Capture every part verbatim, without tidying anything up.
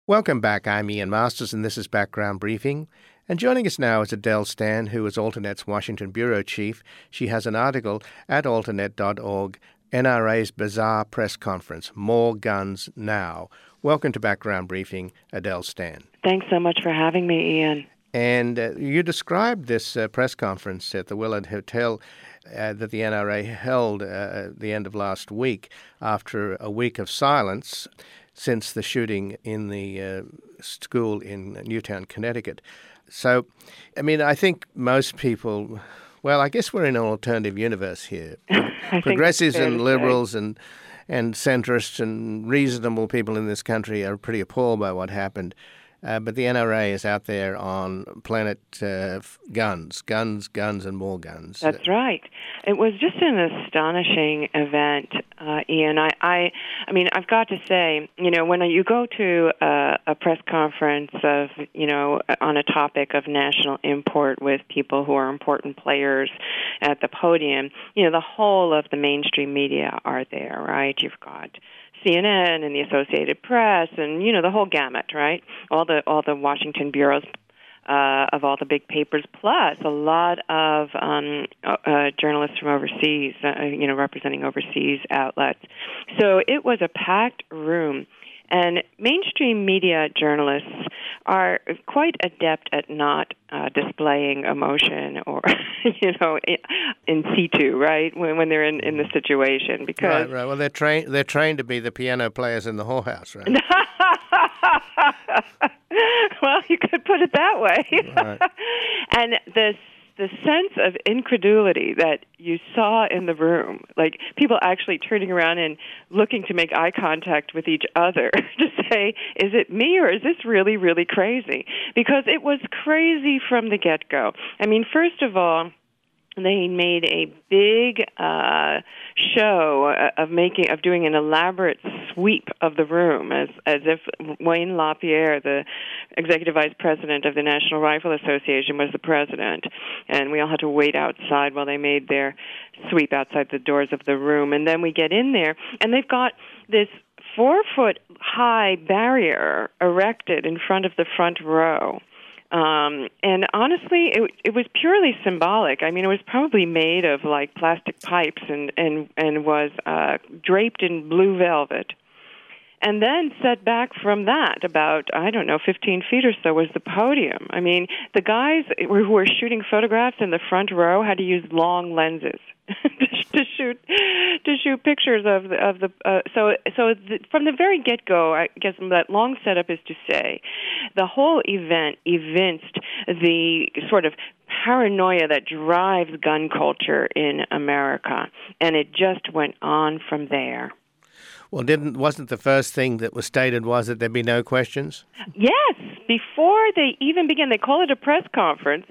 Welcome back. I'm Ian Masters, and this is Background Briefing. And joining us now is Adele Stan, who is Alternet's Washington Bureau Chief. She has an article at alternet dot org, N R A's Bizarre Press Conference, More Guns Now. Welcome to Background Briefing, Adele Stan. Thanks so much for having me, Ian. And uh, you described this uh, press conference at the Willard Hotel uh, that the N R A held uh, at the end of last week after a week of silence since the shooting in the uh, school in Newtown, Connecticut. So, I mean, I think most people, well, I guess we're in an alternative universe here. Progressives and liberals and, and centrists and reasonable people in this country are pretty appalled by what happened. Uh, but the N R A is out there on planet uh, guns, guns, guns, and more guns. That's right. It was just an astonishing event, uh, Ian. I, I, I mean, I've got to say, you know, when you go to a, a press conference of, you know, on a topic of national import with people who are important players at the podium, you know, the whole of the mainstream media are there, right? You've got C N N and the Associated Press, and you know the whole gamut, right? All the all the Washington bureaus uh, of all the big papers, plus a lot of um, uh, journalists from overseas, uh, you know, representing overseas outlets. So it was a packed room. And mainstream media journalists are quite adept at not uh, displaying emotion or, you know, in situ, right, when, when they're in, in the situation. Because right, right. Well, they're trained. They're trained to be the piano players in the whorehouse, right? Well, you could put it that way. Right. And this. The sense of incredulity that you saw in the room, like people actually turning around and looking to make eye contact with each other to say, is it me or is this really, really crazy? Because it was crazy from the get-go. I mean, first of all, they made a big uh, show of making of doing an elaborate sweep of the room, as as if Wayne LaPierre, the executive vice president of the National Rifle Association, was the president, and we all had to wait outside while they made their sweep outside the doors of the room. And then we get in there, and they've got this four-foot-high barrier erected in front of the front row. Um, and honestly, it, it was purely symbolic. I mean, it was probably made of like plastic pipes and, and, and was uh, draped in blue velvet. And then set back from that, about, I don't know, fifteen feet or so was the podium. I mean, the guys who were shooting photographs in the front row had to use long lenses to shoot to shoot pictures of the, of the uh, so so the, from the very get-go, I guess that long setup is to say the whole event evinced the sort of paranoia that drives gun culture in America, and it just went on from there. Well, didn't wasn't the first thing that was stated was that there'd be no questions? Yes, before they even began, they call it a press conference.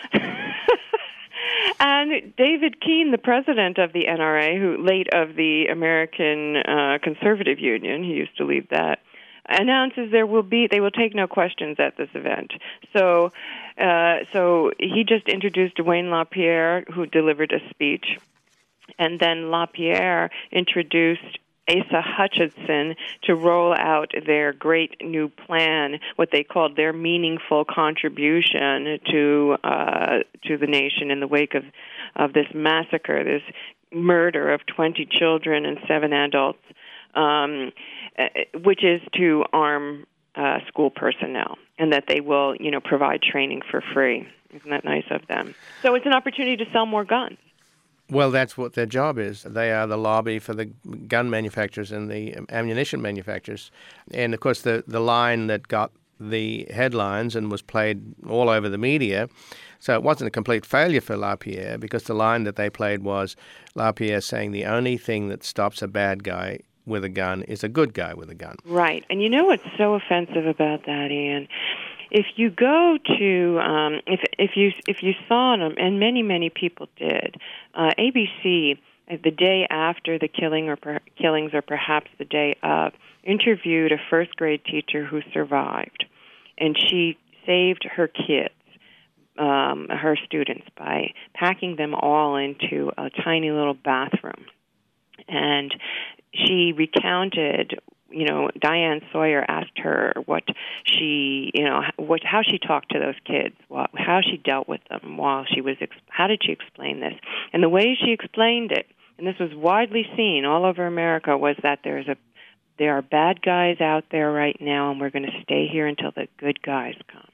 And David Keene, the president of the N R A, who late of the American uh, Conservative Union, he used to lead that, announces there will be they will take no questions at this event. So, uh, so he just introduced Wayne LaPierre, who delivered a speech, and then LaPierre introduced Asa Hutchinson to roll out their great new plan, what they called their meaningful contribution to uh, to the nation in the wake of, of this massacre, this murder of twenty children and seven adults, um, which is to arm uh, school personnel, and that they will, you know, provide training for free. Isn't that nice of them? So it's an opportunity to sell more guns. Well, that's what their job is. They are the lobby for the gun manufacturers and the ammunition manufacturers. And, of course, the, the line that got the headlines and was played all over the media, so it wasn't a complete failure for LaPierre, because the line that they played was LaPierre saying the only thing that stops a bad guy with a gun is a good guy with a gun. Right. And you know what's so offensive about that, Ian? If you go to, um, if if you if you saw them, and many many people did, uh, A B C the day after the killing or per, killings, or perhaps the day of, interviewed a first grade teacher who survived, and she saved her kids, um, her students, by packing them all into a tiny little bathroom, and she recounted, you know, Diane Sawyer asked her what she, you know, what how she talked to those kids, what, how she dealt with them while she was, how did she explain this? And the way she explained it, and this was widely seen all over America, was that there's a there are bad guys out there right now, and we're going to stay here until the good guys come.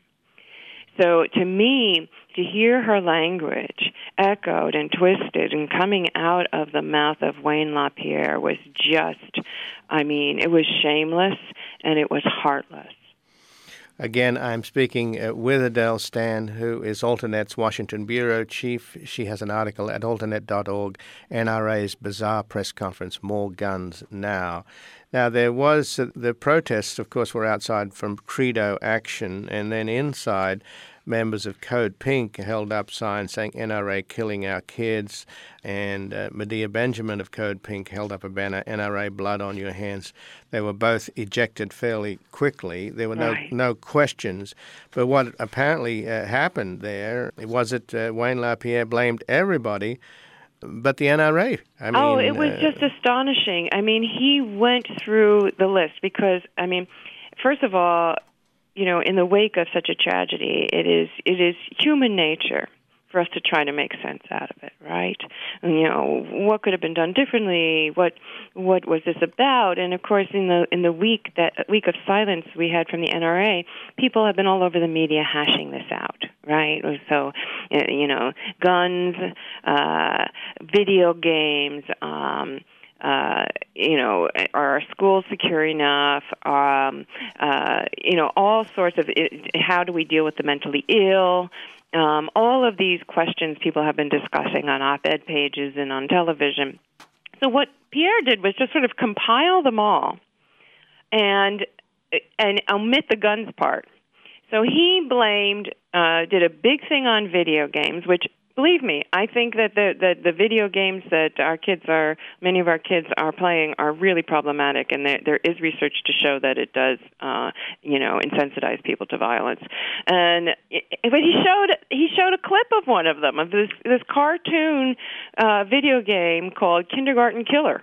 So to me, to hear her language echoed and twisted and coming out of the mouth of Wayne LaPierre was just, I mean, it was shameless and it was heartless. Again, I'm speaking uh, with Adele Stan, who is Alternet's Washington Bureau Chief. She has an article at alternet dot org, N R A's Bizarre Press Conference, More Guns Now. Now, there was uh, the protests, of course, were outside from Credo Action, and then inside, members of Code Pink held up signs saying N R A killing our kids, and uh, Medea Benjamin of Code Pink held up a banner, N R A blood on your hands. They were both ejected fairly quickly. There were no, right. no questions. But what apparently uh, happened there was that uh, Wayne LaPierre blamed everybody but the N R A. I mean, oh, it was uh, just astonishing. I mean, he went through the list because, I mean, first of all, you know, in the wake of such a tragedy, it is it is human nature for us to try to make sense out of it, right? And, you know, what could have been done differently? What what was this about? And of course, in the in the week that week of silence we had from the N R A, people have been all over the media hashing this out, right? So, you know, guns, uh, video games. Um, Uh, you know, are our schools secure enough? Um, uh, you know, all sorts of, it, how do we deal with the mentally ill? Um, all of these questions people have been discussing on op-ed pages and on television. So what Pierre did was just sort of compile them all and and omit the guns part. So he blamed, uh, did a big thing on video games, which, believe me, I think that the, the the video games that our kids are, many of our kids are playing are really problematic, and there, there is research to show that it does, uh, you know, insensitize people to violence. And but he showed he showed a clip of one of them, of this this cartoon uh, video game called Kindergarten Killer.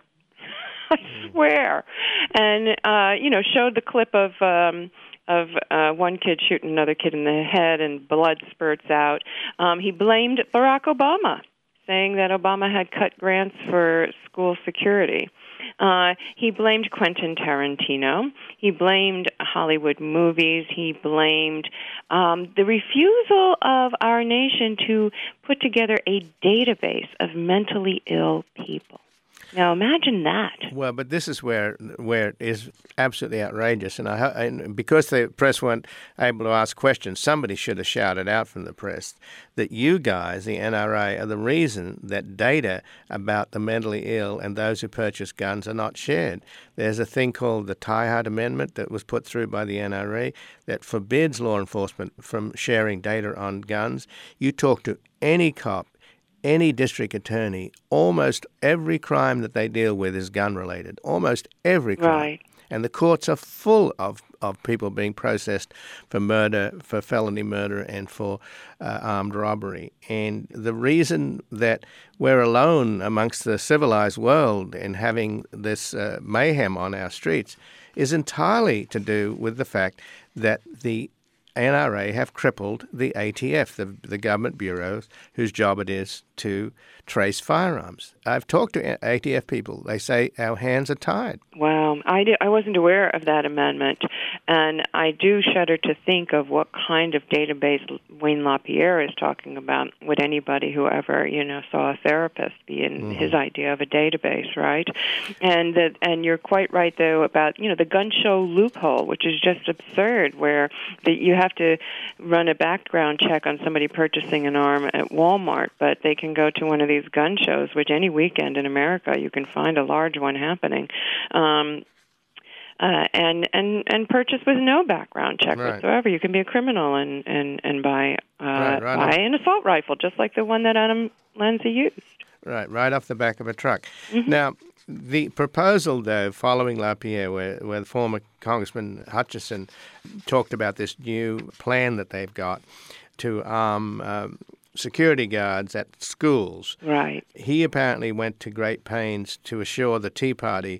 I swear, and uh, you know, showed the clip of. Um, of uh, one kid shooting another kid in the head and blood spurts out. Um, he blamed Barack Obama, saying that Obama had cut grants for school security. Uh, he blamed Quentin Tarantino. He blamed Hollywood movies. He blamed um, the refusal of our nation to put together a database of mentally ill people. Now, imagine that. Well, but this is where where it is absolutely outrageous. And, I, and because the press weren't able to ask questions, somebody should have shouted out from the press that you guys, the N R A, are the reason that data about the mentally ill and those who purchase guns are not shared. There's a thing called the Tyhart Amendment that was put through by the N R A that forbids law enforcement from sharing data on guns. You talk to any cop, any district attorney, almost every crime that they deal with is gun-related. Almost every crime. Right. And the courts are full of, of people being processed for murder, for felony murder, and for uh, armed robbery. And the reason that we're alone amongst the civilized world in having this uh, mayhem on our streets is entirely to do with the fact that the N R A have crippled the A T F, the, the government bureaus, whose job it is to trace firearms. I've talked to A T F people. They say our hands are tied. Wow. I, did, I wasn't aware of that amendment, and I do shudder to think of what kind of database Wayne LaPierre is talking about. Would anybody who ever, you know, saw a therapist be in mm-hmm. his idea of a database, right? And that, and you're quite right, though, about, you know, the gun show loophole, which is just absurd, where the, you have to run a background check on somebody purchasing an arm at Walmart, but they can go to one of these gun shows, which any weekend in America you can find a large one happening, um, uh, and and and purchase with no background check right. whatsoever. You can be a criminal and and and buy uh, right, right buy off. an assault rifle, just like the one that Adam Lanza used. Right, right off the back of a truck. Mm-hmm. Now, the proposal, though, following LaPierre, where, where the former Congressman Hutchison talked about this new plan that they've got to arm um, security guards at schools. Right. He apparently went to great pains to assure the Tea Party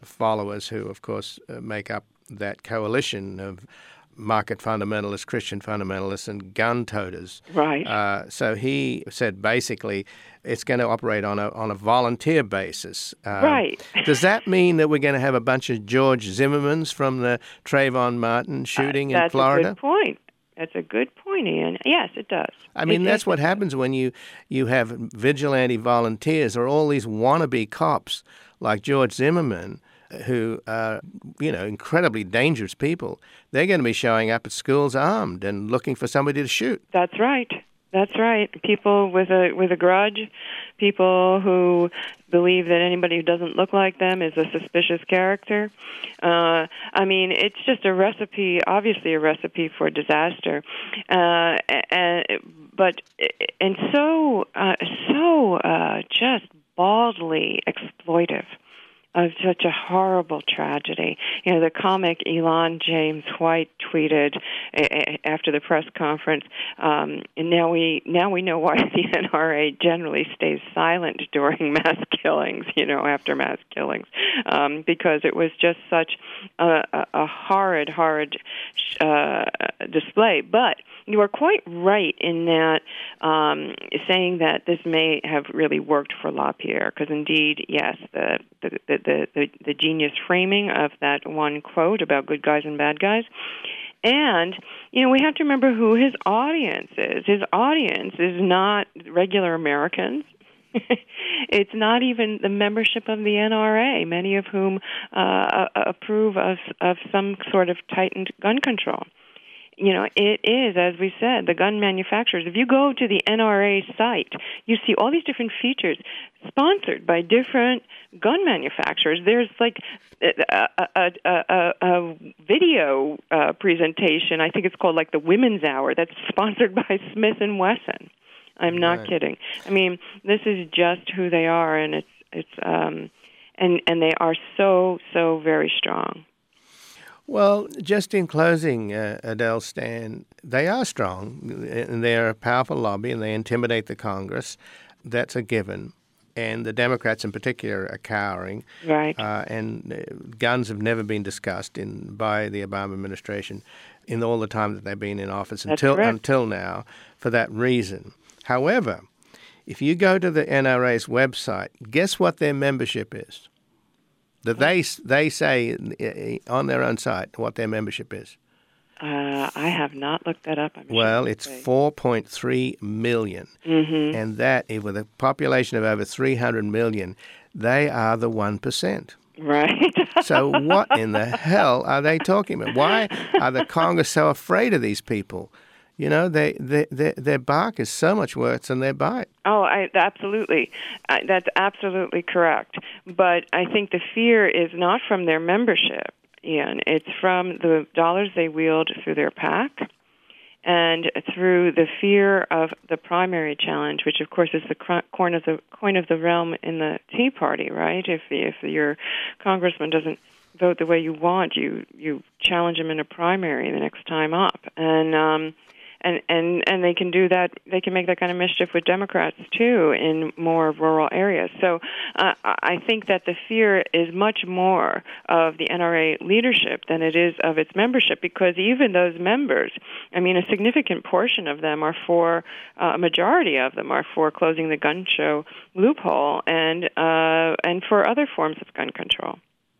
followers who, of course, uh, make up that coalition of market fundamentalists, Christian fundamentalists, and gun toters. Right. Uh, so he said basically it's going to operate on a on a volunteer basis. Uh, right. Does that mean that we're going to have a bunch of George Zimmermans from the Trayvon Martin shooting uh, in Florida? That's a good point. That's a good point, Ian. Yes, it does. I mean, it, that's it, what happens when you, you have vigilante volunteers or all these wannabe cops like George Zimmerman, who are, you know, incredibly dangerous people. They're going to be showing up at schools armed and looking for somebody to shoot. That's right. That's right. People with a with a grudge, people who believe that anybody who doesn't look like them is a suspicious character. Uh, I mean, it's just a recipe, obviously a recipe for disaster. Uh, and, but and so uh, so uh, just baldly exploitive of such a horrible tragedy. You know, the comic Elon James White tweeted a- after the press conference, um, and now we now we know why the N R A generally stays silent during mass killings, you know, after mass killings, um, because it was just such a, a, a horrid, horrid uh, display. But you are quite right in that um, saying that this may have really worked for LaPierre, because indeed, yes, the the, the the the the genius framing of that one quote about good guys and bad guys. And, you know, we have to remember who his audience is. His audience is not regular Americans. It's not even the membership of the N R A, many of whom uh, approve of of some sort of tightened gun control. You know, it is, as we said, the gun manufacturers. If you go to the N R A site, you see all these different features sponsored by different gun manufacturers. There's like a, a, a, a, a video uh, presentation, I think it's called like the Women's Hour, that's sponsored by Smith and Wesson. I'm not right. kidding. I mean, this is just who they are, and it's it's um, and and they are so so very strong. Well, just in closing, uh, Adele Stan, they are strong, and they're a powerful lobby, and they intimidate the Congress. That's a given. And the Democrats in particular are cowering. Right. Uh, and uh, guns have never been discussed in by the Obama administration in all the time that they've been in office That's until correct. until now for that reason. However, if you go to the N R A's website, guess what their membership is? That they they say on their own site what their membership is. Uh, I have not looked that up. I'm well, it's four point three million, mm-hmm. and that with a population of over three hundred million, they are the one percent. Right. So what in the hell are they talking about? Why are the Congress so afraid of these people? You know, they, they, they, their bark is so much worse than their bite. Oh, I, absolutely. Uh, that's absolutely correct. But I think the fear is not from their membership, Ian. It's from the dollars they wield through their PAC and through the fear of the primary challenge, which, of course, is the coin of the, coin of the realm in the Tea Party, right? If, if your congressman doesn't vote the way you want, you, you challenge him in a primary the next time up. And... Um, And, and and they can do that. They can make that kind of mischief with Democrats too in more rural areas. So uh, I think that the fear is much more of the N R A leadership than it is of its membership, because even those members, I mean, a significant portion of them are for uh, a majority of them are for closing the gun show loophole and uh, and for other forms of gun control.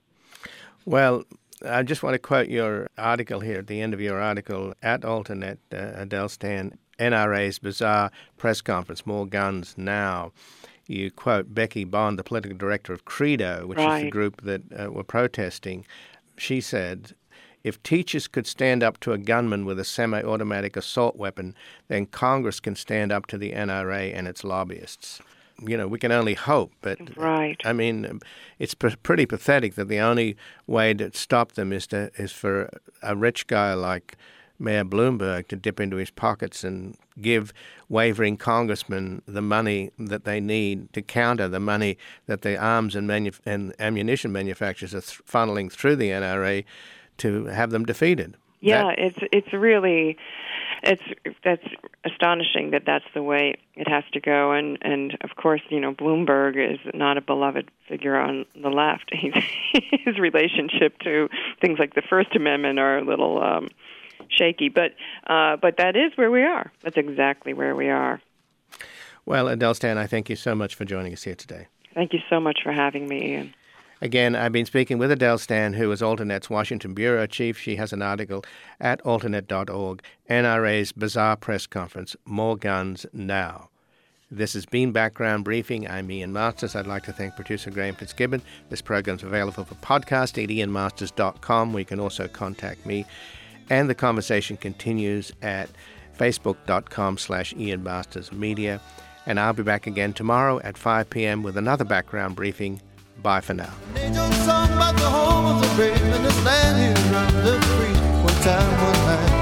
Well, I just want to quote your article here at the end of your article at Alternet, uh, Adele Stan, N R A's bizarre press conference, More Guns Now. You quote Becky Bond, the political director of Credo, which right. is the group that uh, were protesting. She said, if teachers could stand up to a gunman with a semi-automatic assault weapon, then Congress can stand up to the N R A and its lobbyists. You know, we can only hope, but right. I mean, it's p- pretty pathetic that the only way to stop them is to is for a rich guy like Mayor Bloomberg to dip into his pockets and give wavering congressmen the money that they need to counter the money that the arms and, manu- and ammunition manufacturers are th- funneling through the N R A to have them defeated. Yeah, that, it's it's really it's that's astonishing that that's the way it has to go. And and of course, you know, Bloomberg is not a beloved figure on the left. He's, his relationship to things like the First Amendment are a little um, shaky. But uh, but that is where we are. That's exactly where we are. Well, Adele Stan, I thank you so much for joining us here today. Thank you so much for having me, Ian. Again, I've been speaking with Adele Stan, who is Alternet's Washington bureau chief. She has an article at alternet dot org, N R A's Bizarre Press Conference, More Guns Now. This has been Background Briefing. I'm Ian Masters. I'd like to thank producer Graham Fitzgibbon. This program's available for podcast at ian masters dot com, where you can also contact me. And the conversation continues at facebook dot com slash Ian Masters Media. And I'll be back again tomorrow at five p.m. with another Background Briefing. Bye for now. An angel sung about the home of the brave in this land here under the free. One time, one night.